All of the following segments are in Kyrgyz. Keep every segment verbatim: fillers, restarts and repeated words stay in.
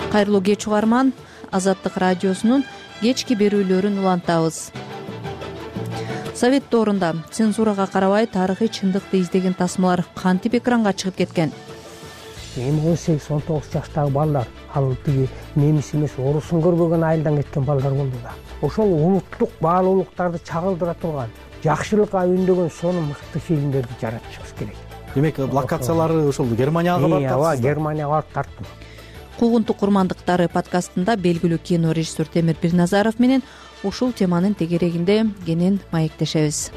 кайрылуу кеч угарман, Азаттык радиосунун кечки берүүлөрүн улантабыз. Совет доорунда цензурага карабай тарыхый чындыкты издеген тасмалар кантип экранга чыгып кеткен? эми он сегиз он тогуз жаштагы балдар, ал тиги немис эмес орусун көрбөгөн айылдан кеткен балдар болду да. Ошол улуттук баалуулуктарды чагылдыра турган, жакшылыкка үндөгөн сонун мыкты фильмдерди жаратышыбыз керек. Демек, локациялары ошол Германияга барып тарттыңыз? Ооба, Германияга барып тарттым. Куугунтук курмандыктары подкастында белгилүү кино режиссер Темир Бирназаров менен ушул теманын тегерегинде кенен маектешебиз.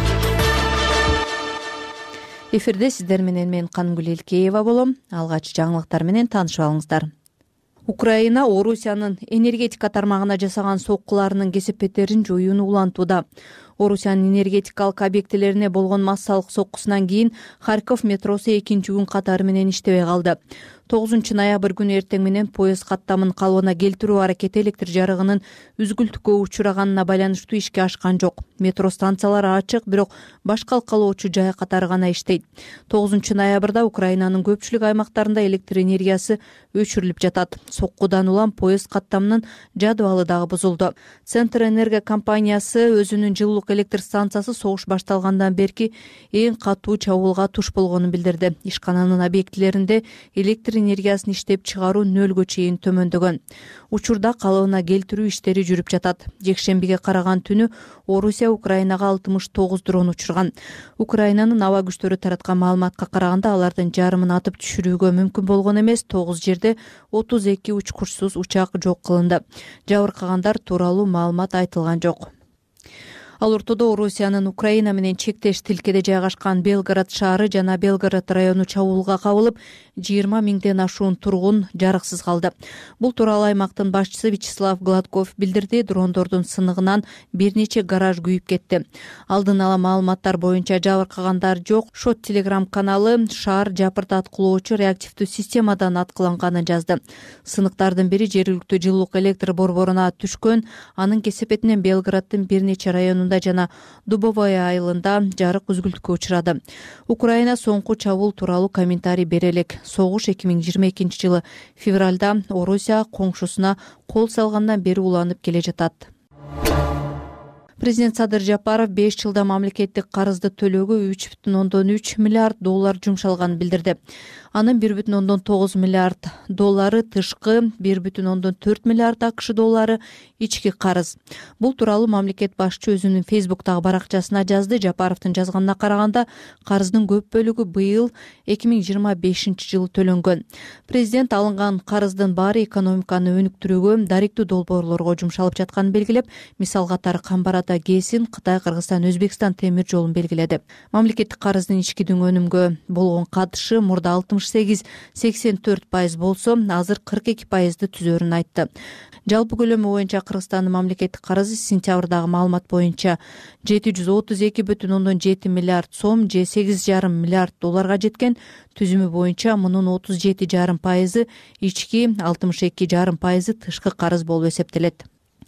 Эфирде сиздер менен мен Кангүл Элкеева болом. Алгач жаңылыктар менен таанышып алыңыздар. Украина Орусиянын энергетика тармагына жасаган соккуларынын кесепеттерин жоюуну улантууда. Орусиянын энергетикалык объектилерине болгон массалык соккусунан кийин Харьков метросу экинчи күн катары менен иштебей калды. тогузунчу ноябрь күнү эртең менен поезд каттамын калыбына келтирүү аракети электр жарыгынын үзгүлтүккө учураганына байланыштуу ишке ашкан жок. Метро станциялары ачык, бирок башка алкалоочу жай катары гана иштейт. тогузунчу ноябрда Украинанын көпчүлүк аймактарында электр энергиясы өчүрүлүп жатат. Соккудан улам поезд каттамынын жадыбалы дагы бузулду. Центр энерго компаниясы өзүнүн жылуулук электр станциясы согуш башталгандан берки эң катуу чабуулга туш болгонун билдирди. Ишкананын объектилеринде электр энергиясын иштеп чыгаруу нөлгө чейин төмөндөгөн. Учурда калыбына келтирүү иштери жүрүп жатат. Жекшембиге караган түнү Орусия Украинага алтымыш тогуз дрон учурган. Украинанын аба күчтөрү тараткан маалыматка караганда алардын жарымын атып түшүрүүгө мүмкүн болгон эмес, тогуз жерде отуз эки учкучсуз учак жок кылынды. Жабыркагандар тууралуу маалымат айтылган жок. Ал ортодо Орусиянын Украина менен чектеш тилкеде жайгашкан Белгород шаары жана Белгород району чабуулга кабылып, жыйырма миңден ашуун тургун жарыксыз калды. Бул тууралуу аймактын башчысы Вячеслав Гладков билдирди. Дрондордун сыныгынан бир нече гараж күйүп кетти. Алдын ала маалыматтар боюнча жабыркагандар жок. Шот телеграм каналы шаар жапырт аткылоочу реактивдүү системадан аткыланганын жазды. Сыныктардын бири жергиликтүү жылуулук электр борборуна түшкөн. Анын кесепетинен Белгороддун бир нече районунда жана Дубовая айылында жарык үзгүлтүккө учурады. Украина соңку чабуул тууралуу комментарий бере элек. Согуш эки миң жыйырма экинчи жылы февралда Орусия коңшусуна кол салгандан бери уланып келе жатат. Президент Садыр Жапаров беш жылда мамлекеттик карызды төлөөгө үч бүтүн ондон үч миллиард доллар жумшалганын билдирди. Анын бир бүтүн ондон тогуз миллиард доллары тышкы, бир бүтүн ондон төрт миллиард акш доллары ички карыз. Бул тууралуу мамлекет башчы өзүнүн Фейсбуктагы баракчасына жазды. Жапаровдун жазганына караганда, карыздын көп бөлүгү быйыл эки миң жыйырма бешинчи жылы төлөнгөн. Президент алынган карыздын баары экономиканы өнүктүрүүгө, даректүү долбоорлорго жумшалып жатканын белгилеп, мисал катары Камбарада ГЭСин, Кытай, Кыргызстан, Өзбекстан темир жолун белгиледи. Мамлекеттик карыздын ички өнүмгө болгон катышы мурда алтымыш сегиз сексен төрт пайыз болсо, азыр кырк эки пайызды түзөрүн айтты. Жалпы көлөмү боюнча Кыргызстандын мамлекеттик карызы сентябрдагы маалымат боюнча жети жүз отуз эки бүтүн ондон жети миллиард сом, же сегиз жарым миллиард долларга жеткен. Түзүмү боюнча мунун отуз жети жарым пайызы ички, алтымыш эки жарым пайызы тышкы карыз болуп эсептелет.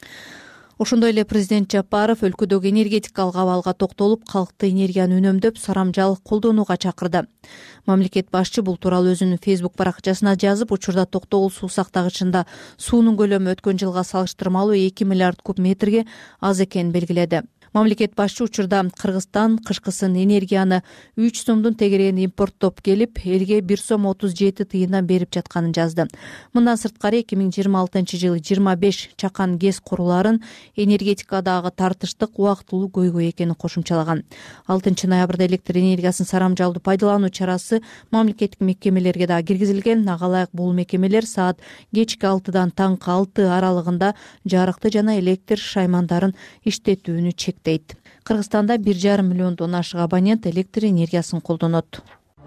Ошондой эле президент Жапаров өлкөдөгү энергетикалык абалга токтолуп, калкты энергияны үнөмдөп, сарамжал колдонууга чакырды. Мамлекет башчы бул тууралуу өзүнүн Фейсбук баракчасына жазып, учурда токтогул суу сактагычында суунун көлөмү өткөн жылга салыштырмалуу эки миллиард куб метрге аз экенин белгиледи. Мамлекет башчы учурда Кыргызстан кышкысын энергияны үч сомдун тегерегин импорттоп келип, элге бир сом отуз жети тыйындан берип жатканын жазды. Мындан сырткары эки миң жыйырма алтынчы жылы жыйырма беш чакан ГЭС куруларын энергетикадагы тартыштык убактылуу көйгөй экенин кошумчалаган. алтынчы ноябрда электр энергиясын сарамжалдуу пайдалануу чарасы мамлекеттик мекемелерге да киргизилген. Ага ылайык бул мекемелер саат кечки алтыдан таңкы алты аралыгында жарыкты жана электр шаймандарын иштетүүнү чек дейт. Кыргызстанда бир жарым миллиондон ашык абонент электр энергиясын колдонот.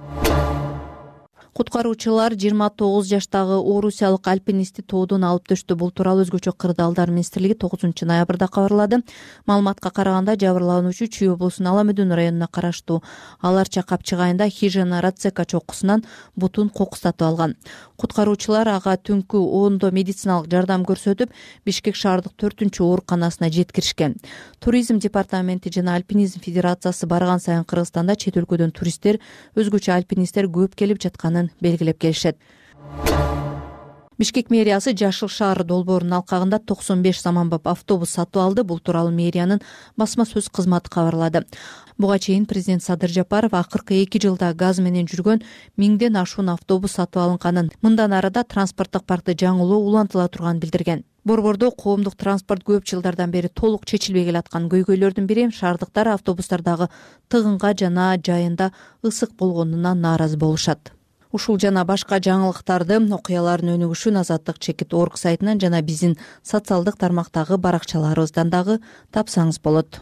Куткаруучулар жыйырма тогуз жаштагы орусиялык альпинистти тоодон алып түштү. Бул тууралуу өзгөчө кырдаалдар министрлиги тогузунчу ноябрда кабарлады. Маалыматка караганда жабырлануучу Чүй облусунун Аламөдүн районуна караштуу Алар Чакап чыгайында Хижина Рацека чокусунан бутун кокустатып алган. Куткаруучулар ага түнкү ондо медициналык жардам көрсөтүп, Бишкек шаардык төртүнчү ооруканасына жеткиришкен. Туризм департаменти жана Альпинизм федерациясы барган сайын Кыргызстанда чет өлкөдөн туристтер, өзгөчө альпинисттер көп келип жатканын белгилеп келишет. Бишкек мэриясы Жашыл шаар долбоорунун алкагында токсон беш заманбап автобус сатып алды. Бул тууралуу мэриянын басма сөз кызматы кабарлады. Буга чейин президент Садыр Жапаров акыркы эки жылда газ менен жүргөн миңден ашуун автобус сатып алынганын, мындан ары да транспорттук паркты жаңылоо улантыла турганын билдирген. Борбордо коомдук транспорт көп жылдардан бери толук чечилбей келаткан көйгөйлөрдүн бири шаардыктар автобустардагы тыгынга жана жайында ысык болгонуна нааразы болушат. Ушул жана башка жаңылыктарды, окуялардын өнүгүшүн Азаттык чекит орг сайтынан жана биздин социалдык тармактагы баракчаларыбыздан дагы тапсаңыз болот.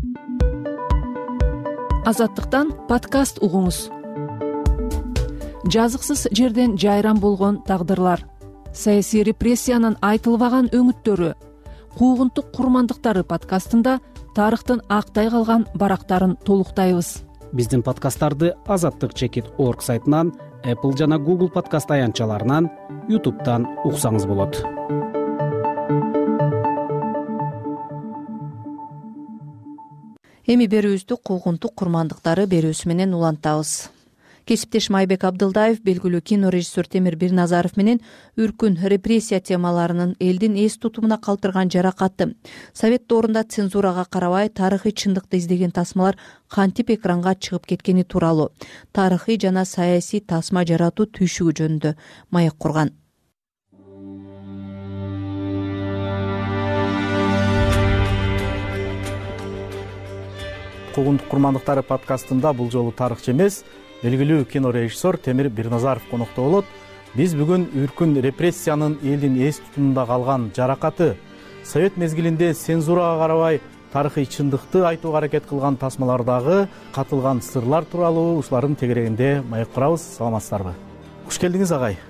Азаттыктан подкаст угуңуз. Жазыксыз жерден жайран болгон тагдырлар, саясий репрессиянын айтылбаган өңүттөрү, куугунтук курмандыктары подкастында тарыхтын актай калган барактарын толуктайбыз. Биздин подкасттарды Азаттык чекит орг сайтынан, Apple жана Google подкаст аянтчаларынан, YouTube'дан уксаңыз болот. Эми берүүбүздү куугунтук курмандыктары берүүсү менен улантабыз. Кесиптешим Айбек Абдылдаев белгилүү кинорежиссер Темир Бирназаров менен үркүн репрессия темаларынын элдин эс тутумуна калтырган жаракаты, Совет доорунда цензурага карабай тарыхый чындыкты издеген тасмалар кантип экранга чыгып кеткени тууралуу, тарыхый жана саясий тасма жаратуу түйшүгү жөнүндө маек курган. Куугунтук курмандыктары подкастында бул жолу тарыхчы эмес, белгилүү кинорежиссер Темир Бирназаров конокто болот. Биз бүгүн үркүн репрессиянын элдин эс тутумунда калган жаракаты, Совет мезгилинде цензурага карабай тарыхый чындыкты айтууга аракет кылган тасмалардагы катылган сырлар тууралуу ушулардын тегерегинде маек курабыз. Саламатсыздарбы? Куш келдиңиз агай.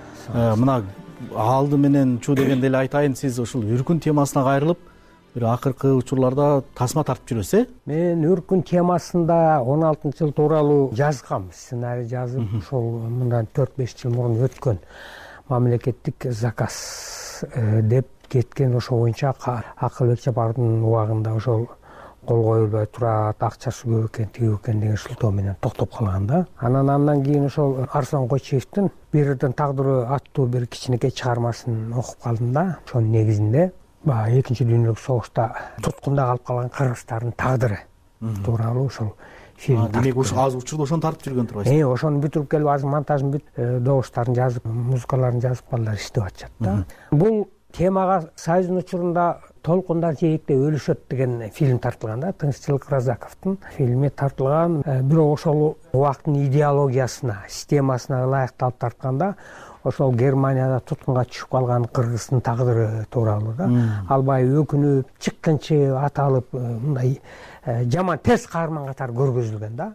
Мына алды менен чуу дегенде эле айтайын, сиз ушул үркүн темасына кайрылып бир акыркы учурларда тасма тартып жүрөсүз, э? Мен үркүн темасында он алтынчы жыл тууралуу жазгам, сценарий жазып, ошол мындан төрт беш жыл мурун өткөн мамлекеттик заказ деп кеткен, ошол боюнча Акылбек Жапардын убагында ошол кол коюлбай турат, акчасы көп экен, тиги экен деген шылтоо менен токтоп калган да. Анан андан кийин ошол Арслан Койчиевдин Бирдин тагдыры аттуу бир кичинекей чыгармасын окуп калдым да. Ошонун негизинде экинчи дүйнөлүк согушта туткунда калып калган кыргыздардын тагдыры тууралуу ошол фильм. Демек ошо азыр учурда ошону тартып жүргөн турбайсыз? Э, ошону бүтүрүп келип, азыр монтажын бүтүп, добуштарын жазып, музыкаларын жазып, балдар иштеп атышат да. Бул темага Союздун учурунда толкундар жээкте өлүшөт деген фильм тартылган да. Тынччылык Разаковдун фильми тартылган. Бирок ошол убакыттын идеологиясына, системасына ылайыкталып тартканда, ошол Германияда туткунга түшүп калган кыргыздын тагдыры тууралуу да. Албай өкүнүп, чыккынчы аталып, мындай жаман терс каарман катары көргөзүлгөн да.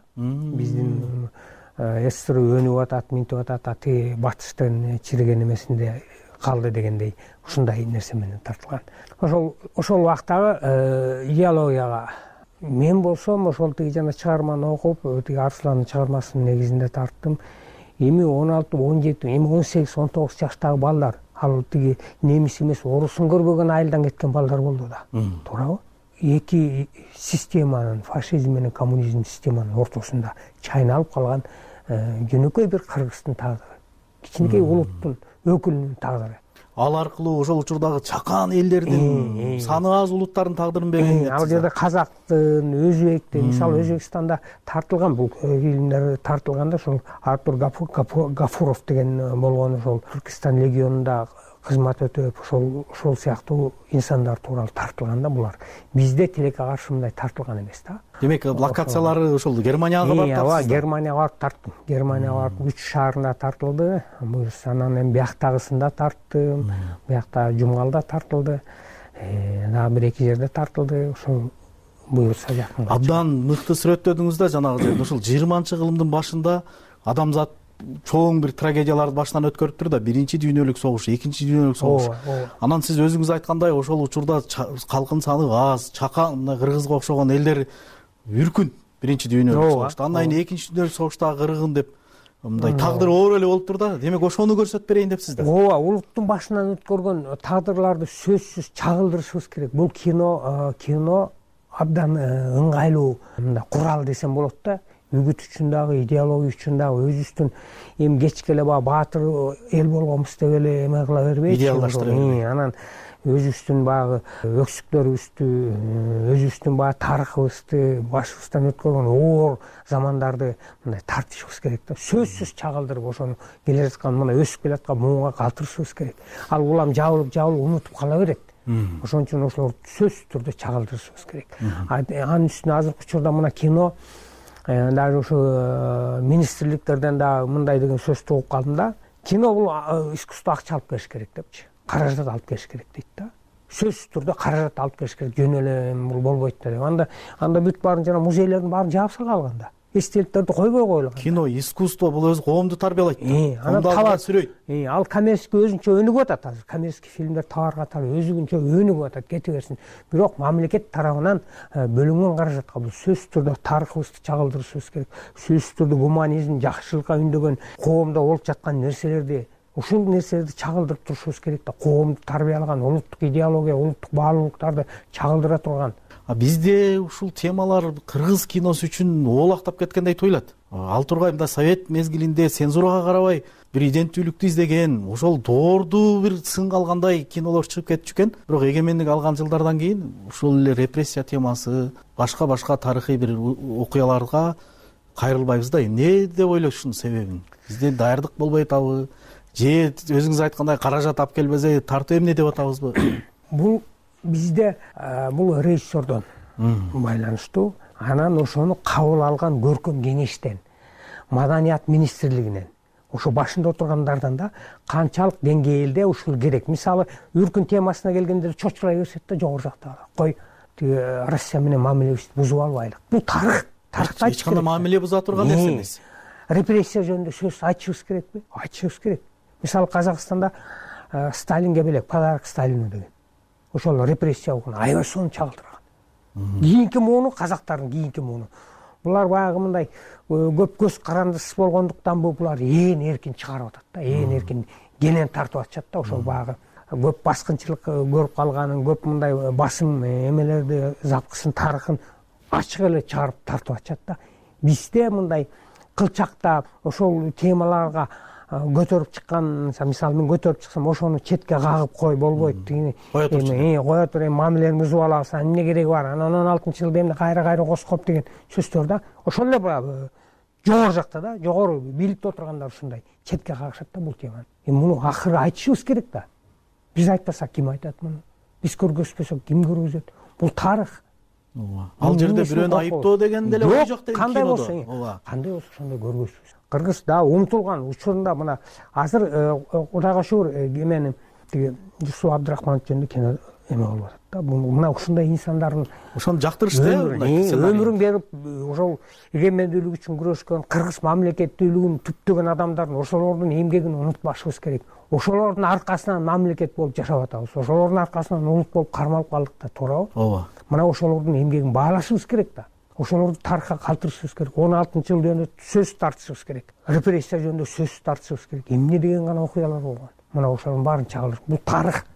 Биздин СССР өнүп атат, минтип атат, тиги батыштын чириген эмесинде калды дегендей ушундай нерсе менен тартылган. Ошол ошол убактагы идеологияга мен болсом ошол тиги жана чыгарманы окуп, тиги Арсландын чыгармасынын негизинде тарттым. Эми он алты, он жети, эми он сегиз, он тогуз жаштагы балдар, ал тиги немис эмес, орусун көрбөгөн айылдан кеткен балдар болду да. Туурабы? Эки системанын, фашизм менен коммунизм системанын ортосунда чайналып калган жөнөкөй бир кыргыздын тагдыры, кичинекей улуттун өкүлүнүн тагдыры. Ал аркылуу ошол учурдагы чакан элдердин, саны аз улуттардын тагдырын белгилейт. Ал жерде казактын, өзбектин, мисалы Өзбекстанда тартылган бул фильмдер тартылганда, ошол Артур Гафуров деген болгон, ошол Түркистан легионунда кызмат өтөп, ошол ошол сыяктуу инсандар тууралуу тартылганда, булар бизде тилекке каршы мындай тартылган эмес да. Демек локациялары ошол Германияга барып тартылды. Ооба, Германияга барып тарттым. Германияга барып үч шаарына тартылды. Анан эми бияктагысында тарттым. Биякта Жумгалда тартылды. Дагы бир эки жерде тартылды. Ошол буюрса жакын. Абдан мыкты сүрөттөдүңүз да, жанагы ошол жыйырманчы кылымдын башында адамзат чоң бир трагедияларды башынан өткөрүптүр да. Биринчи дүйнөлүк согуш, экинчи дүйнөлүк согуш. Анан сиз өзүңүз айткандай, ошол учурда калкын саны аз, чакан, мына Кыргызга окшогон элдер үркүн биринчи дүйнөлүк согушта. Андан кийин экинчи дүйнөлүк согуштагы кыргын деп мындай тагдыр оор эле болуптур да. Демек ошону көрсөтүп берейин депсиз да. Ооба, улуттун башынан өткөргөн тагдырларды сөзсүз чагылдырышыбыз керек. Бул кино кино абдан ыңгайлуу мындай курал десем болот да. үгүт үчүн дагы, идеология үчүн дагы өзүбүздүн эми кечке эле баягы баатыр эл болгонбуз деп эле эме кыла бербейчи, идеалдаштыра бербейчи. Анан өзүбүздүн баягы өксүктөрүбүздү, өзүбүздүн баягы тарыхыбызды, башыбыздан өткөргөн оор замандарды мындай тартышыбыз керек да. Сөзсүз чагылдырып ошону келе жаткан мына өсүп келаткан муунга калтырышыбыз керек. Ал улам жабылып жабылып унутуп кала берет. Ошон үчүн ошолорду сөзсүз түрдө чагылдырышыбыз керек. Анын үстүнө азыркы учурда мына кино, даже ошо министрликтерден дагы мындай деген сөздү угуп калдым да. Кино бул искусство акча алып келиш керек депчи. Каражат алып келиш керек дейт да. Сөзсүз түрдө каражат алып келиш керек. Жөн эле бул болбойт да деп. Анда анда бүт баарын жана музейлердин баарын жаап салган да. Эстеликтерди койбой коюлган. Кино, искусство бул өзү коомду тарбиялайт. Анан табат сүрөйт. Ал коммерческий өзүнчө өнүгүп атат азыр. Коммерческий фильмдер товар катары өзүнчө өнүгүп атат, кете берсин. Бирок мамлекет тарабынан бөлүнгөн каражатка бул сөзсүз түрдө тарыхыбызды чагылдырышыбыз керек. Сөзсүз түрдө гуманизм, жакшылыкка үндөгөн коомдо болуп жаткан нерселерди, ушул нерселерди чагылдырып турушубуз керек да. Коомду тарбиялаган улуттук идеология, улуттук баалуулуктарды чагылдыра турган. Бизде ушул темалар кыргыз киносу үчүн оолактап кеткендей туюлат. Ал тургай мында совет мезгилинде цензурага карабай бир иденттүүлүктү издеген, ошол доорду бир сынга алгандай кинолор чыгып кетчү экен. Бирок эгемендик алган жылдардан кийин ушул эле репрессия темасы, башка-башка тарыхый бир окуяларга кайрылбайбыз да. Эмне деп ойлойсуз себебин? Бизде даярдык болбой атабы? Же өзүңүз айткандай каражат алып келбесе тартуу эмне деп атабызбы? Бул бизде бул режиссердон байланыштуу. Анан ошону кабыл алган көркөм кеңештен, маданият министрлигинен, ошо башында отургандардан да канчалык деңгээлде ушул керек. Мисалы, үркүн темасына келгенде чочурай беришет да жогору жакта. Кой, тиги Россия менен мамилебизди бузуп албайлык. Бул тарых, тарыхта эч кандай мамиле буза турган нерсе эмес. Репрессия жөнүндө сөз айтышыбыз керекпи? Айтышыбыз керек. Мисалы, Казакстанда Сталинге белек подарок Сталину деген. Ошол репрессия болгон аябай сонун чагылдырган. Кийинки мууну казактардын кийинки мууну. Булар баягы мындай көп көз карандысыз болгондуктанбы булар ээн эркин чыгарып атат да, ээн эркин келен тартып атышат да. Ошол баягы көп баскынчылык көрүп калганын, көп мындай басым эмелерди, запкысын, тарыхын ачык эле чыгарып тартып атышат да. Бизде мындай кылчактап ошол темаларга көтөрүп чыккан, мисалы мен көтөрүп чыксам ошону четке кагып кой болбойт. Кое тур, эми мамилени бузуп алабыз, эмне кереги бар? Анан он алтынчы жылда эмне кайра-кайра коскоп деген сөздөр да. Ошол эле баягы жогору жакта да, жогору бийликте отургандар ушундай четке кагышат да бул теманы. Эми муну акыры айтышыбыз керек да. Биз айтпасак ким айтат муну? Биз көргөзбөсөк ким көргөзөт? Бул тарых. Ал жерде бирөөнү айыптоо деген деле ой жок дейм. Кандай болсо, кандай болсо ошондой көргөзбүз. Кыргыз да умтулган учурунда мына азыр Кудайга шүгүр эменин тиги Жусуп Абдрахманов жөнүндө кино эме болуп атат да. Мына ушундай инсандардын ошону жактырышты, өмүрүн берип ошол эгемендүүлүк үчүн күрөшкөн, кыргыз мамлекеттүүлүгүн түптөгөн адамдардын ошолордун эмгегин унутпашыбыз керек. Ошолордун аркасынан мамлекет болуп жашап атабыз. Ошолордун аркасынан улут болуп кармалып калдык да, туурабы? Ооба. Мына ошолордун эмгегин баалашыбыз керек да. Ошолорду тарыхка калтырышыбыз керек. он алтынчы жыл жөнүндө сөз тартышыбыз керек. Репрессия жөнүндө сөз тартышыбыз керек. Эмне деген гана окуялар болгон. Мына ошонун баарын чагылдырып, бул тарых.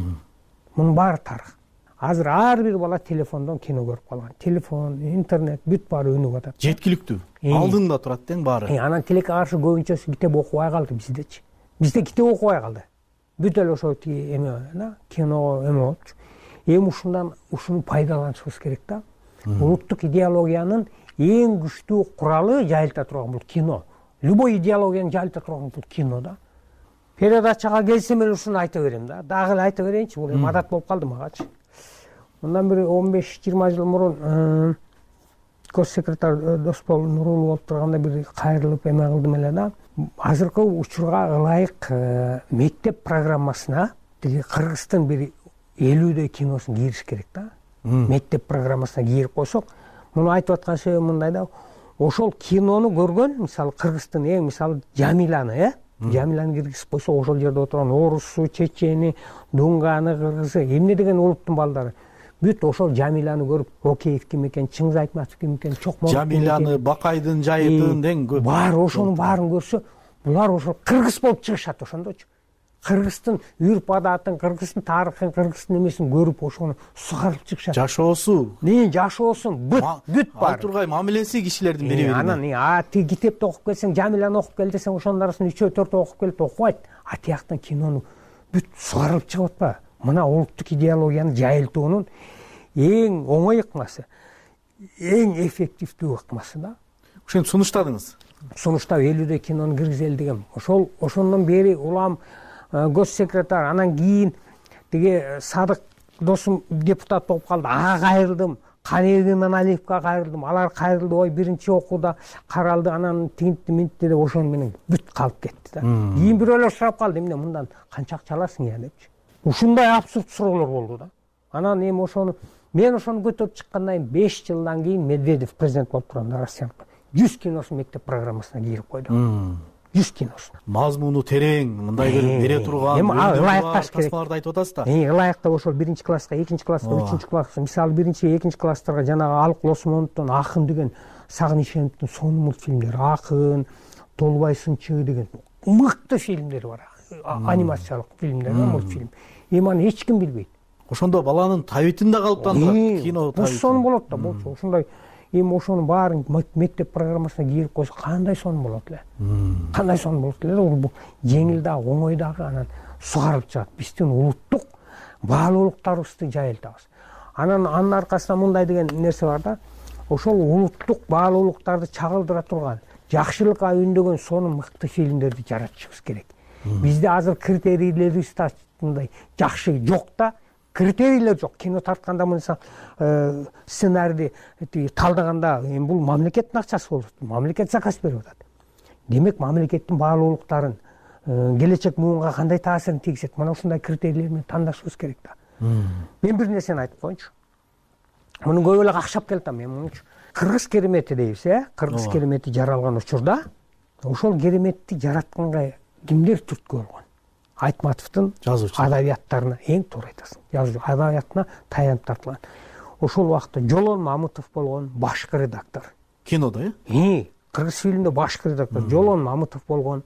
Мунун баары тарых. Азыр ар бир бала телефондон кино көрүп калган. Телефон, интернет бүт баары өнүгүп атат. Жеткиликтүү. Алдыңда турат тең баары. Анан тилекке каршы көбүнчөсү китеп окубай калды биздечи. Бизде китеп окубай калды. Бүт эле ошо тиги эме да, кино эме болчу. Эми ушундан ушуну пайдаланышыбыз керек да. Улуттук идеологиянын эң күчтүү куралы жайылта турган бул кино. Любой идеологияны жайылта турган бул кино да. Передачага келсем эле ушуну айта берем да. Дагы эле айта берейинчи, бул эми адат болуп калды магачы. Мындан бир он беш жыйырма жыл мурун көз секретарь Досбол Нурулов болуп турганда бир кайрылып эме кылдым эле да. Азыркы учурга ылайык мектеп программасына тиги Кыргыздын бир элүүдөй киносун кириш керек да. Мектеп программасына кирип койсок, муну айтып аткан себебим мындай да. Ошол кинону көргөн, мисалы Кыргыздын эң мисалы Жамиланы, э? Жамиланы киргизип койсо, ошол жерде отурган орусу, чечени, дунганы, кыргызы, эмне деген улуттун балдары бүт ошол Жамиланы көрүп, Океев ким экен, Чыңгыз Айтматов ким экен, Чокморов Жамиланы, Бакайдын жайытын дең көп. Бар ошонун баарын көрсө, булар ошол кыргыз болуп чыгышат ошондочу. кыргыздын үрп адатын, кыргыздын тарыхын, кыргыздын эмесин көрүп ошону сугарып чыгышат. Жашоосу, не жашоосун бүт бүт бар. Ал тургай мамилеси кишилердин бири бирине. Анан а тиги китепти окуп келсең, Жамиланы окуп кел десең, ошонун арасынан үчөө төртөө окуп келип окубайт. А тияктан кинону бүт сугарып чыгып атпа. Мына улуттук идеологияны жайылтуунун эң оңой ыкмасы, эң эффективдүү ыкмасы да. Ошентип сунуштадыңыз. Сунуштап элүүдөй кинону киргизели дегем. Ошол ошондон бери улам госсекретарь, анан кийин тиги Садык досум депутат болуп калды. Ага кайрылдым. Канегин менен Алиевке кайрылдым. Алар кайрылды, ой биринчи окууда каралды, анан тигинти минтти деп ошону менен бүт калып кетти да. Кийин бирөөлөр сурап калды, эмне мындан канча акча аласың я депчи. Ушундай абсурд суроолор болду да. Анан эми ошону мен ошону көтөрүп чыккандан кийин беш жылдан кийин Медведев президент болуп турганда Россиянын жүз киносун мектеп программасына кийип койду. жүз киносун. Мазмуну терең, мындай бир бере турган, эми ылайыкташ керек. Тасмаларды айтып атасыз да. Эми ылайыктап ошол биринчи класска, экинчи класска, үчүнчү класска, мисалы биринчи, экинчи класстарга жанагы Алык Лосмоновдун Акын деген, Сагын Ишеновдун сонун мультфильмдери, Акын, Толбай Сынчы деген мыкты фильмдери бар. Анимациялык фильмдер, мультфильм. Эми аны эч ким билбейт. Ошондо баланын табитинде калыптандырат кино табити. Бул сон болот да, болчу. Ошондой эми ошонун баарын мектеп программасына кирип койсо кандай сон болот эле? Кандай сон болот эле? Бул жеңил да, оңой дагы, анан сугарып чыгат. Биздин улуттук баалуулуктарыбызды жайылтабыз. Анан анын аркасында мындай деген нерсе бар да. Ошол улуттук баалуулуктарды чагылдыра турган, жакшылыкка үндөгөн сонун мыкты фильмдерди жаратышыбыз керек. Бизде азыр критерийлерибиз да мындай жакшы жок да. Критерийлер жок. Кино тартканда мынса сценарийди талдаганда эми бул мамлекеттин акчасы болот. Мамлекет заказ берип атат. Демек мамлекеттин баалуулуктарын келечек муунга кандай таасирин тийгизет? Мына ушундай критерийлер менен тандашыбыз керек да. Мен бир нерсени айтып коеюнчу. Муну көп эле акшап келатам мен мунчу. Кыргыз керемети дейбиз, э? Кыргыз керемети жаралган учурда ошол кереметти жаратканга кимдер түрткү болгон? Айтматовдун адабияттарына эң туура айтасың. Жазуу адабиятына таянып тартылган. Ошол убакта Жолон Мамытов болгон башкы редактор. Кинодо, э? И, кыргыз фильмде башкы редактор Жолон Мамытов болгон,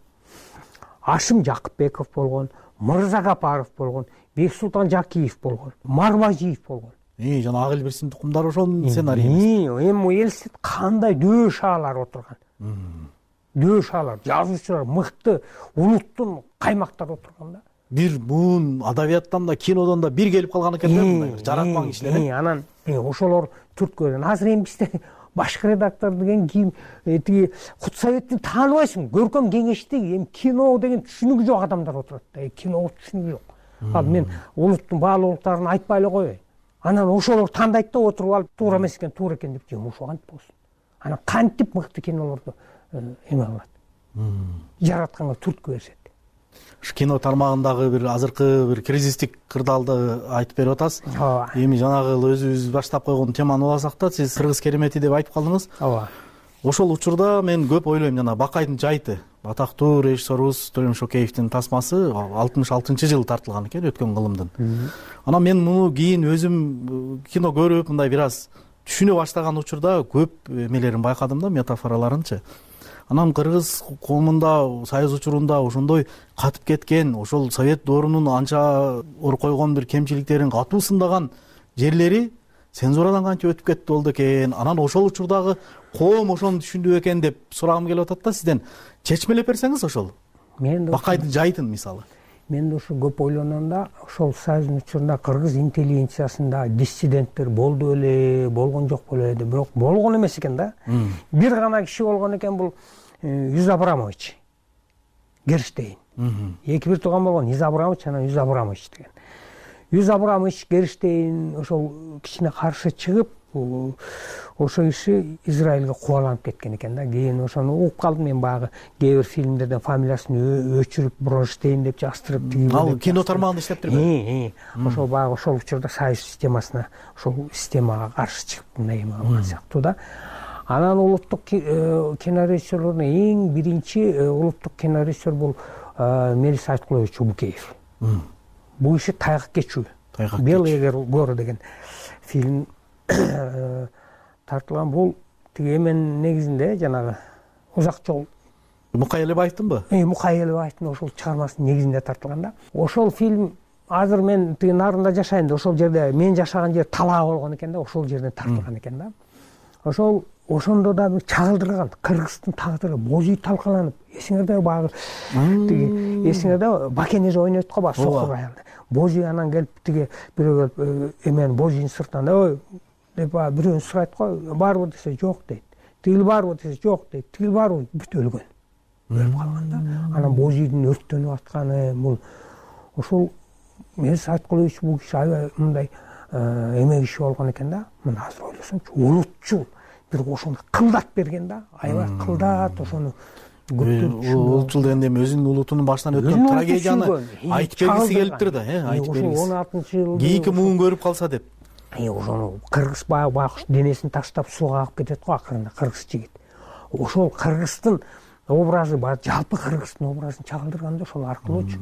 Ашым Жакыпбеков болгон, Мырза Гапаров болгон, Бексултан Жакиев болгон, Мармажиев болгон. И, жана Агыл Бирсин тукумдары ошонун сценарийи. Эми элестет кандай дөш аалар отурган. Дөш аалар, жазуучулар мыкты, улуттун каймактары отурган да. Бир буун адабияттан да, кинодон да бир келип калган экен да, мындай жараткан кишилер. Анан ошолор түрткүлөн. Азыр эми бизде башкы редактор деген ким, тиги Кутсоветти тааныбайсың, көркөм кеңешти, эми кино деген түшүнүгү жок адамдар отурат да. Кино түшүнүгү жок. Ал мен улуттун баалуулуктарын айтпай эле коеюн. Анан ошолор тандайт да отуруп алып, туура эмес экен, туура экен деп жем ошо кантип болсун. Анан кантип мыкты кинолорду эме кылат. Жаратканга түрткү беришет. Кино тармагындагы бир азыркы бир кризистик кырдаалды айтып берип атасыз. Эми жанагы өзүбүз баштап койгон теманы уласак да, сиз кыргыз керемети деп айтып калдыңыз. Ооба. Ошол учурда мен көп ойлойм, жана Бакайдын жайыты, атактуу режиссерубуз Төлөм Шокеевдин тасмасы алтымыш алтынчы жылы тартылган экен, өткөн кылымдын. Анан мен муну кийин өзүм кино көрүп, мындай бир аз түшүнө баштаган учурда көп эмелерин байкадым да, метафораларынчы. Анан кыргыз коомунда, союз учурунда ошондой катып кеткен, ошол совет доорунун анча ор койгон бир кемчиликтерин катуу сындаган жерлери цензурадан канча өтүп кетти болду экен. Анан ошол учурдагы коом ошону түшүндү экен деп сурагым келип атат да сизден. Чечмелеп берсеңиз ошол. Мен Бакайдын жайытын мисалы. Мен да ошо көп ойлоном да, ошол союздун учурунда кыргыз интеллигенциясында диссиденттер болду эле, болгон жок беле, бирок болгон эмес экен да. Бир гана киши болгон экен, бул Юз Абрамович Герштейн. Эки бир тууган болгон, Юз Абрамович анан Юз Абрамович деген. Юз Абрамович Герштейн ошол кишине каршы чыгып, ошо киши Израилге кубаланып кеткен экен да. Кийин ошону угуп калдым мен, баягы кээ бир фильмдерден фамилиясын өчүрүп Бронштейн деп жаштырып, тиги ал кино тармагында иштеп жүргөн. Ошол баягы ошол учурда союз системасына, ошол системага каршы чыгып мындай эме кылган сыяктуу да. Анан улуттук кинорежиссерлордун эң биринчи улуттук кинорежиссер бул Мелис Айткулович Убукеев. Бул иши Тайгак кечүү. Белые горы деген фильм тартылган. Бул тиги эмен негизинде жанагы узак жол Мукай Элебаевдинбы? Мукай Элебаевдин ошол чыгармасынын негизинде тартылган да. Ошол фильм азыр мен тиги нарында жашайм да, ошол жерде мен жашаган жер талаа болгон экен да, ошол жерден тартылган экен да. Ошол ошондо да чагылдырган Кыргыздын тагдыры божүй талкаланып, эсиңерде багы тиги эсиңерде Бакенеже ойнойт го, багы сокур аялды. Божүй анан келип тиги бирөө келип эмен божүйдүн сыртынан ой деп бирөөнү сурайт го, барбы десе жок дейт. Тигил барбы десе жок дейт. Тигил барбы бүт өлгөн. Өлүп калган да. Анан божүйдүн өрттөнүп атканы бул ошол Мирис Айткулович бул киши аябай мындай эме киши болгон экен да. Мына азыр ойлосомчу, улутчул бир ошону кылдат берген да. Аябай кылдат ошону көптөп улутчул дегенде эми өзүнүн улутунун башынан өткөн трагедияны айтып бергиси келиптир да, э, айтып бергиси. он алтынчы жылы кийинки муун көрүп калса деп. Ошону кыргыз байкуш денесин таштап сууга агып кетет го акырында кыргыз жигит. Ошол Кыргыздын образы бар, жалпы Кыргыздын образын чагылдырган да ошол аркылуучу.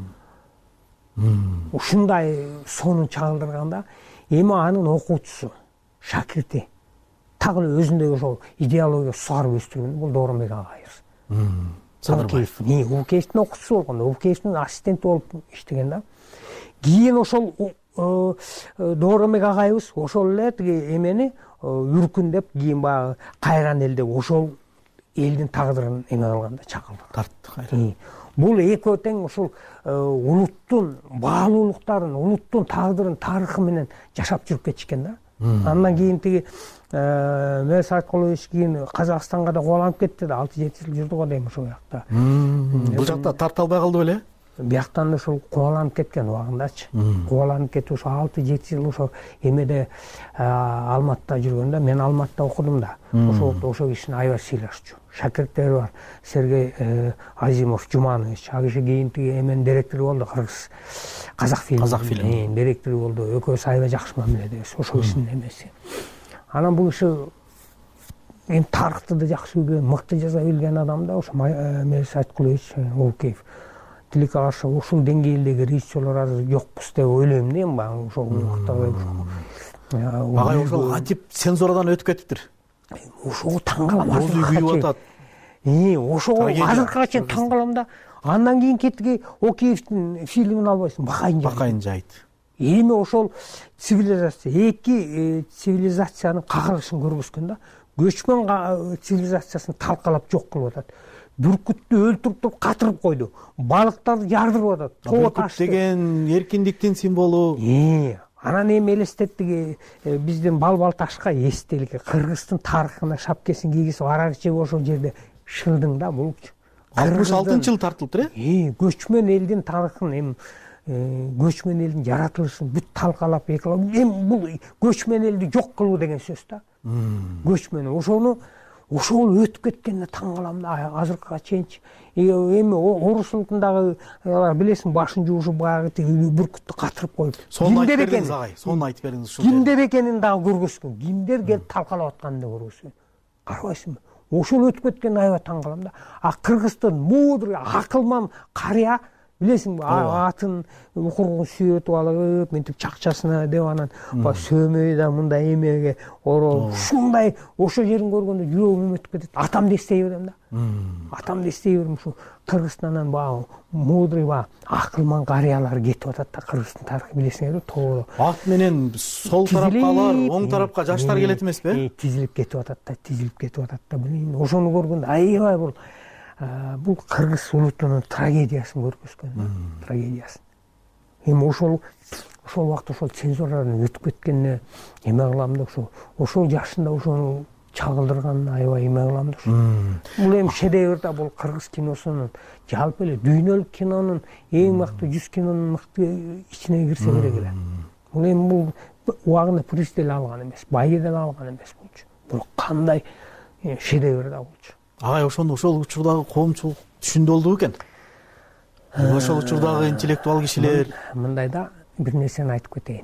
Ушундай сонун чагылдырганда эми анын окуучусу, шакирти так эле өзүндөй ошол идеология сугарып өстүргөн бул Дооронбек агайыбыз. Садырбаев. Не, Улукеевдин окуучусу болгон, Улукеевдин ассистенти болуп иштеген да. Кийин ошол Дооронбек агайыбыз ошол эле тиги эмени үркүн деп кийин баягы кайран эл деп ошол элдин тагдырын эме кылган да, чагылдырган. Тартты кайран. Бул экөө тең ушул улуттун баалуулуктарын, улуттун тагдырын, тарыхы менен жашап жүрүп кетишкен да. Андан кийин тиги Мирис Айткулович кийин Казакстанга да кубаланып кетти да, алты жети жыл жүрдү го дейм ошол жакта. Бул жакта тарта албай калды беле? Бияктан да ошол кубаланып кеткен убагындачы. Кубаланып кетип ошо алты жети жыл ошо эмеде Алматыда жүргөндө, мен Алматыда окудум да. Ошол ошо кишини аябай сыйлашчу. Шакирттери бар. Сергей Азимов, Жуманович, ал киши кийин тиги эмен директору болду, Кыргыз Казак фильм. Казак фильм. Директору болду. Экөөсү аябай жакшы мамиледебиз. Ошол кишинин эмеси. Анан бул киши эми тарыхты да жакшы билген, мыкты жаза билген адам да, ошо Мирис Айткулович Улукеев. Тилекке каршы ушул деңгээлдеги режиссерлор азыр жокпуз деп ойлойм да, эми баягы ошол убакта. Агай ошол кантип цензурадан өтүп кетиптир. Ошого таң калам. Бозүй күйүп атат. Э, ошого азыркыга чейин таң калам да. Андан кийин кеттиги Океевдин фильмин албайсың, Бакайын жайыт. Бакайын жайыт. Эми ошол цивилизация, эки цивилизациянын кагылышын көргөзгөн да. Көчмөн цивилизациясын талкалап жок кылып атат. Бүркүттү өлтүрүп туруп катырып койду. Балыктарды жардырып атат. Бүркүт деген эркиндиктин символу. Э, анан эми элестеттиги биздин бал-бал ташка эстелик, Кыргыздын тарыхына шапкесин кийгизип аракчы ошол жерде шылдың да булчу. алтымыш алтынчы жылы тартылыптыр, э? Э, көчмөн элдин тарыхын, эми көчмөн элдин жаратылышын бүт талкалап, эми бул көчмөн элди жок кылуу деген сөз да. Көчмөн ошону ошол өтүп кеткенине таң калам да, азыркыга чейинчи. Эми орус улутундагы билесиң, башын жуушуп баягы бүркүттү катырып коюп. Сонун айтып бердиңиз агай, сонун айтып бердиңиз ушул. Кимдер экенин дагы көргөзгөн, кимдер келип талкалап атканын да көргөзгөн. Карабайсыңбы? Ошол өтүп кеткенине аябай таң калам да. А Кыргыздын мудрый, акылман карыя, билесиңби, атын укургун сүйөтүп алып, мынтип чакчасына деп анан сөөмөй да мындай эмеге ороп, ушундай ошол жерин көргөндө жүрөгүм өтүп кетет. Атамды эстей берем да. Атамды эстей берем, ушу Кыргызстандан баягы мудрый, баягы акылман карыялар кетип атат да, Кыргыздын тарыхы билесиңерби, тоодо. Ат менен сол тарапка алар, оң тарапка жаштар келет эмеспи? Тизилип кетип атат да, тизилип кетип атат да. Билин, ошону көргөндө аябай бул бул кыргыз улутунун трагедиясын көргөзгөн, трагедиясын. Эми ошол ошол убакта ошол цензурадан өтүп кеткенине эме кылам да, ошол ошол жашында ошону чагылдырганына аябай эме кылам да. Бул эми шедевр да, бул кыргыз киносунун, жалпы эле дүйнөлүк кинонун эң мыкты жүз кинонун мыкты ичине кирсе керек эле. Бул эми бул убагында приз деле алган эмес, байы деле алган эмес болчу. Бирок кандай шедевр да болчу. Агай ошону ошол учурдагы коомчулук түшүндү болду экен. Ошол учурдагы интеллектуал кишилер мындай да бир нерсени айтып кетейин.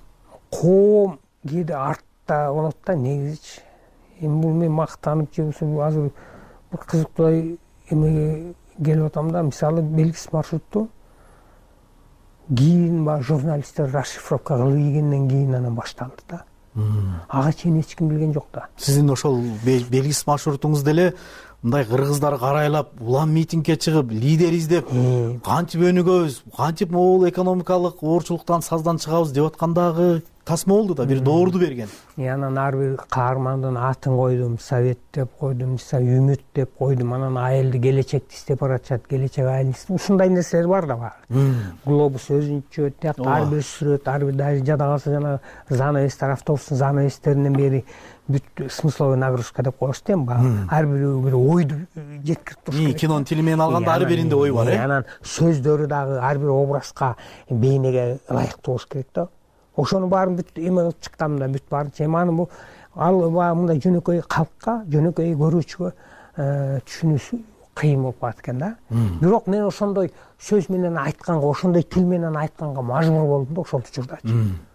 Коом кээде артта болот да негизичи. Эми бул мен мактанып жүрсөм азыр бир кызыктуу эмеге келип атам да, мисалы белгисиз маршрутту кийин ба журналисттер расшифровка кылып ийгенден кийин анан башталды да. ага чейин эч ким билген жок да. Сиздин ошол белгисиз маршрутуңуз деле мындай кыргыздар карайлап, улам митингге чыгып, лидер издеп, кантип өнүгөбүз, кантип могул экономикалык оорчулуктан саздан чыгабыз деп аткандагы тасма болду да, бир доорду берген. Анан ар бир каармандын атын койдум, совет деп койдум, үмүт деп койдум. Анан айылды келечекти издеп баратышат, келечек айыл. Ушундай нерселер бар да бар. Глобус өзүнчө, тиякта ар бир сүрөт, ар бир даже жада калса жана занавестер, автобустун занавестеринен бери бүт смысловой нагрузка деп коебуз дейм баягы. Ар бирөө бир ойду жеткирип туруш керек. Кинонун тили менен алганда ар биринде ой бар, э? Анан сөздөрү дагы ар бир образга, бейнеге ылайыктуу болуш керек да. Ошону баарын бүт эме кылып чыктым да, бүт баарын чеманы бу ал баягы мындай жөнөкөй калкка, жөнөкөй көрүүчүгө түшүнүүсү кыйын болуп калат экен да. Бирок мен ошондой сөз менен айтканга, ошондой тил менен айтканга мажбур болдум да ошол учурдачы.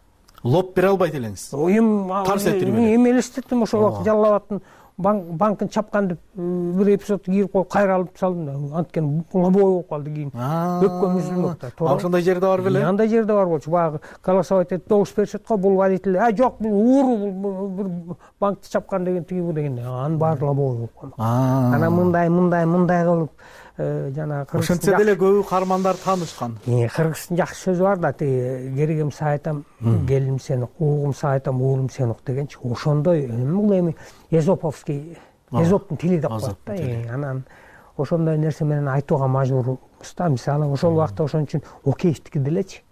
Лоп бере албайт элеңиз. Эми эме элестеттим ошол убакта Жалал Абадтын банкын чапкан деп бир эпизодду кийип коюп кайра алып салдым да. Анткени лобой болуп калды кийин. Өккөн үзүлмөк да. А ошондой жерде бар беле? Андай жерде бар болчу. Баягы голосовать этип добуш беришет го, бул водитель, а жок, ууру бир банкты чапкан деген тиги бу деген. Анын баары лобой болуп калды. Анан мындай, мындай, мындай кылып жана кыргыз. Ошентсе деле көбү каармандар таанышкан. Кыргыздын жакшы сөзү бар да, тиги керегим сага айтам, келим сени, угум сага айтам, уулум сени ук дегенчи. Ошондой бул эми эзоповский, эзоптун тили деп коет да. Анан ошондой нерсе менен айтууга мажбурбуз да. Мисалы ошол убакта ошон үчүн Океевдики делечи.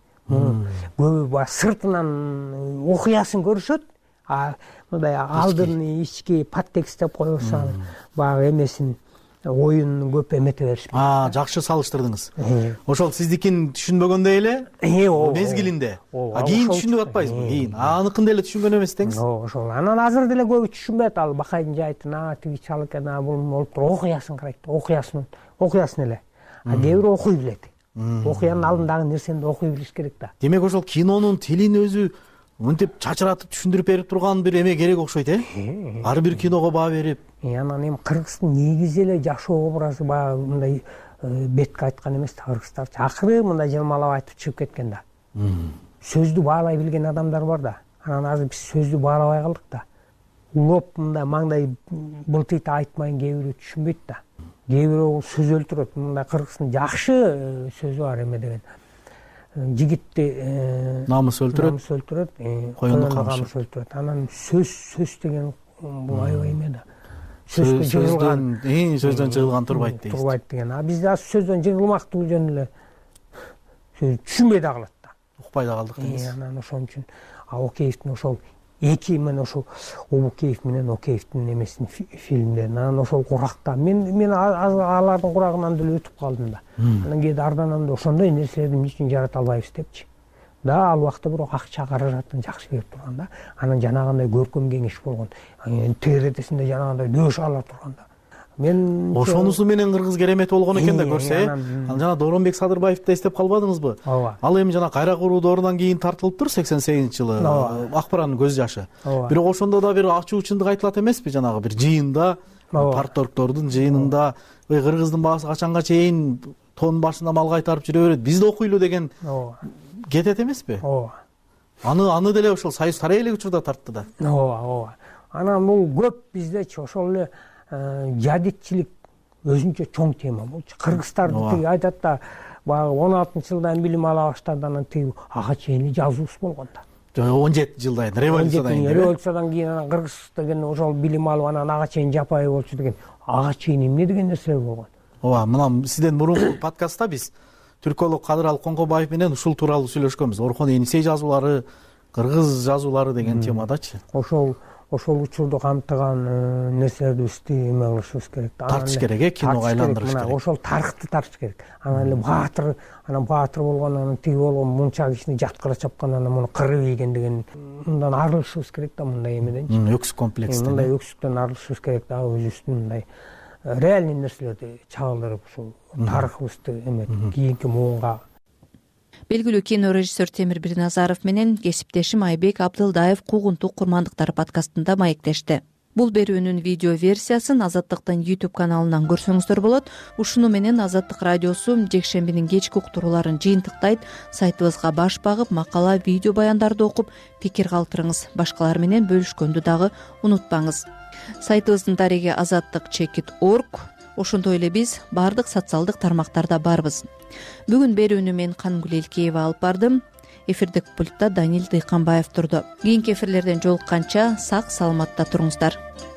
Көбү баягы сыртынан окуясын көрүшөт, а мындай алдын ички подтекст деп коебуз, баягы эмесин оюн көп эмете беришпейт. А, жакшы салыштырдыңыз. Ошол сиздикин түшүнбөгөндөй эле мезгилинде. А кийин түшүнүп атпайсызбы? Кийин аныкын деле түшүнгөн эмес деңиз. Ошол. Анан азыр деле көбү түшүнбөйт. Ал Бакайдын жайтын, а тиги чал экен, а бул болуп туруп окуясын карайт. Окуясын, окуясын эле. А кээ бирөө окуй билет. Окуянын алдындагы нерсени окуй билиш керек да. Демек ошол кинонун тилин өзү мынтип чачыратып түшүндүрүп берип турган бир эме керек окшойт, э? Ар бир киного баа берип. Анан эми кыргыздын негизи эле жашоо образы баягы мындай бетке айткан эмес да, кыргыздар акыры мындай жылмалап айтып чыгып кеткен да. Сөздү баалай билген адамдар бар да. Анан азыр биз сөздү баалабай калдык да. Улоп мындай маңдай былтыйт айтмайын кээ бирөө түшүнбөйт да. Кээ бирөө сөз өлтүрөт. Мындай кыргыздын жакшы сөзү бар эме деген. Жигитти намыс өлтүрөт, намыс өлтүрөт, коюнду камыш өлтүрөт. Анан сөз сөз деген бул аябай эме да. Сөздөн жыгылган, эң сөздөн жыгылган турбайт дейсиз. Турбайт деген. А бизде азыр сөздөн жыгылмактуу жөн эле түшүнбөй да калат да. Укпай да калдык дейсиз. Анан ошон үчүн Океевдин ошол эки мен ошол Обукеев менен Океевдин эмесин фильмдерин анан ошол куракта мен мен алардын курагынан деле өтүп калдым да. Анан кээде арданам да ошондой нерселерди эмне үчүн жарата албайбыз депчи. Да, ал убакта бирок акча каражатын жакшы берип турган да. Анан жанагындай көркөм кеңеш болгон. ТРТсинде жанагындай дөшалар турган да. Мен ошонусу менен кыргыз керемет болгон экен да көрсө. Ал жана Дооронбек Садырбаевди эстеп калбадыңызбы? Ооба. Ал эми жана кайра куруу доорунан кийин тартылыптыр сексен сегизинчи жылы. Акбаранын көз жашы. Бирок ошондо да бир ачуу чындык айтылат эмеспи? Жанагы бир жыйында, парторгдордун жыйынында кыргыздын баасы качанга чейин тонун башында мал кайтарып жүрө берет, биз да окуйлу деген кетет эмеспи? Ооба. Аны аны деле ошол Союз сарай эле учурда тартты да. Ооба, ооба. Анан бул көп биздечи ошол эле жадитчилик өзүнчө чоң тема болчу. Кыргыздар тиги айтат да, баягы он алтынчы жылдан билим ала баштады, анан тиги ага чейин жазуусу болгон да. он жети жылдан революциядан кийин. Революциядан кийин анан кыргыз деген ошол билим алып анан ага чейин жапайы болчу деген. Ага чейин эмне деген нерселер болгон. Ооба, мына сизден мурунку подкастта биз түркөлүк Кадыралы Коңгобаев менен ушул тууралуу сүйлөшкөнбүз. Орхон Энисей жазуулары, кыргыз жазуулары деген темадачы. Ошол ошол учурду камтыган нерселерди биз эме кылышыбыз керек. Тартыш керек, э, киного айландырыш керек. Ошол тарыхты тартыш керек. Анан эле баатыр, анан баатыр болгон, анан тиги болгон, мунча кишини жаткыра чапкан, анан муну кырып ийген деген мындан арылышыбыз керек да, мындай эмеденчи. Өксүк комплекстен. Мындай өксүктөн арылышыбыз керек да, өзүбүздүн мындай реальный нерселерди чагылдырып ушул тарыхыбызды эме кийинки муунга. Белгилүү кинорежиссер Темир Бирназаров менен кесиптешим Айбек Абдылдаев Куугунтук курмандыктары подкастында маектешти. Бул берүүнүн видео версиясын Азаттыктын YouTube каналынан көрсөңүздөр болот. Ушуну менен Азаттык радиосу жекшембинин кечки уктурууларын жыйынтыктайт. Сайтыбызга баш багып, макала, видео баяндарды окуп, пикир калтырыңыз. Башкалар менен бөлүшкөндү дагы унутпаңыз. Сайтыбыздын дареги азаттык чекит точка орг. Ошондой эле биз баардык социалдык тармактарда барбыз. Бүгүн берүүнү мен Кангүл Элкеева алып бардым. Эфирдик пультта Данил Дыйканбаев турду. Кийинки эфирлерден жолукканча сак саламатта туруңуздар.